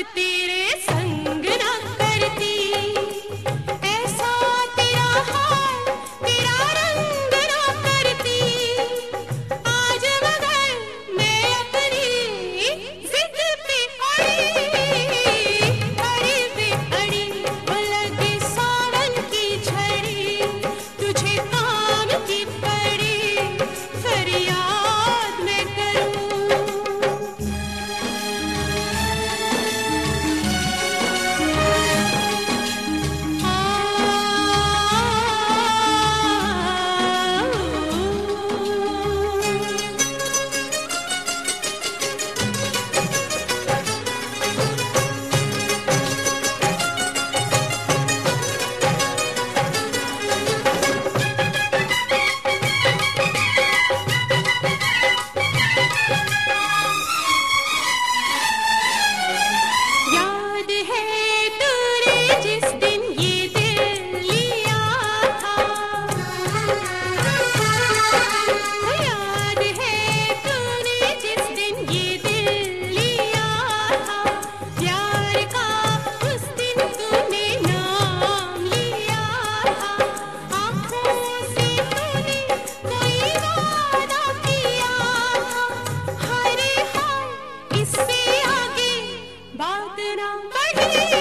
तेरे संग ना करती, ऐसा तेरा हाल तेरा रंग ना करती। आज मगर मैं अपनी जिद पे अड़ी पे अड़ी, वो लगे सावन की झड़ी, तुझे काम की पड़ी फरियाद मैं करूं। याद है तूने जिस दिन ये दिल लिया था, याद है तूने जिस दिन ये दिल लिया था, प्यार का उस दिन तूने नाम लिया था। आँखों से तूने कोई वादा किया था, हाय रे हाय इससे आगे बात ना बढ़े।